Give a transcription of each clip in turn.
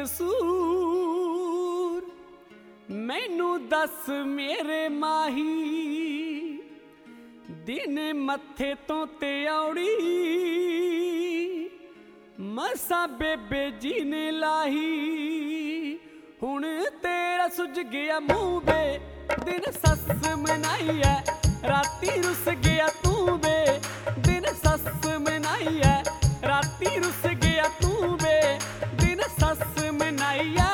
कसूर मैनू दस मेरे माही दिन मत्थे तो ते औड़ी मसा बेबे जी ने लाही हुण तेरा सुज गया मूंह बे दिन सस मनाई है राती रुस गया तू बे दिन सस मनाई है राती रुस गया तू बे दिन सस मनाई है।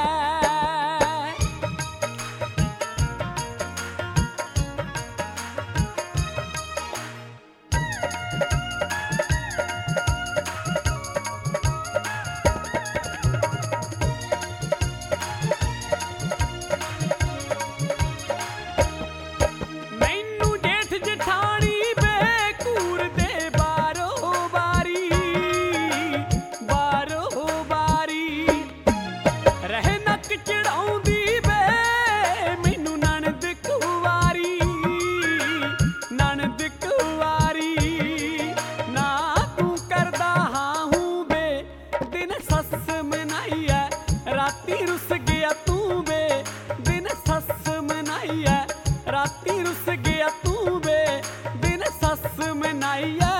राती रुस गया तू बे दिन सस मनाई है राती रुस गया तू बे दिन सस मनाई है।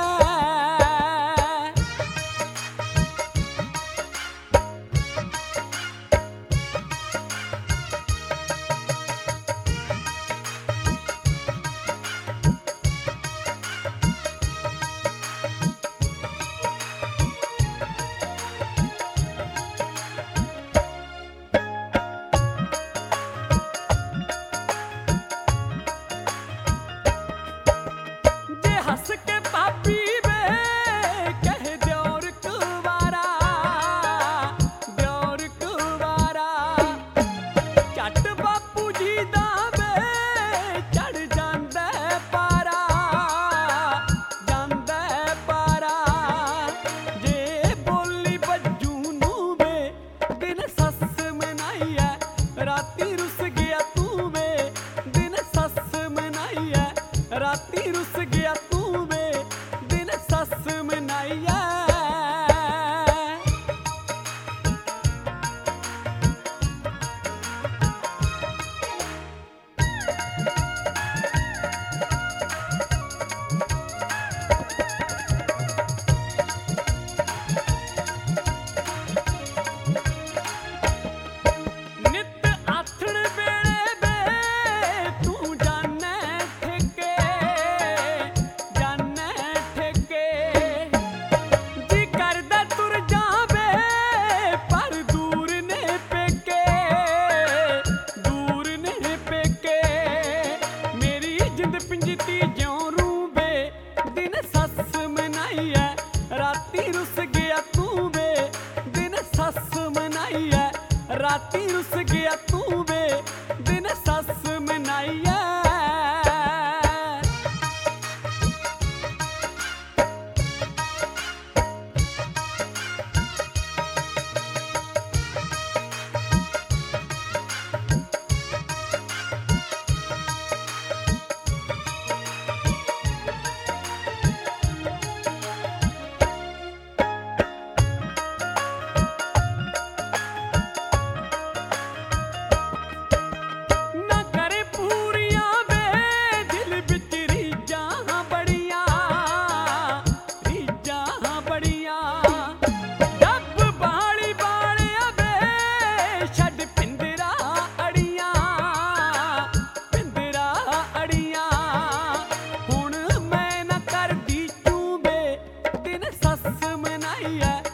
हस के पापी वे कह द्योर कुवारा झट बापू जी दा वे चढ़ जांदा पारा जे बोली बज्जू नू वे दिन सस मनाई है राती रुस गया तू वे दिन सस मनाई है राती रुस गया तू बे दिन सस मनाई है। नित आथण वेले बे तू जाने ठेके जी करदा तुर जावे पर दूर ने पेके मेरी जिंद पिंजती ज्यों रूबे दिन सस मनाई है राती रुस गया तू बे दिन सस मनाई है राती रुस गया तू बे दिन सस मनाई है।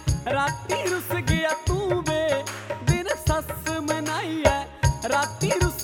राती रुस गया तू बे दिन सस मनाई है राती रुस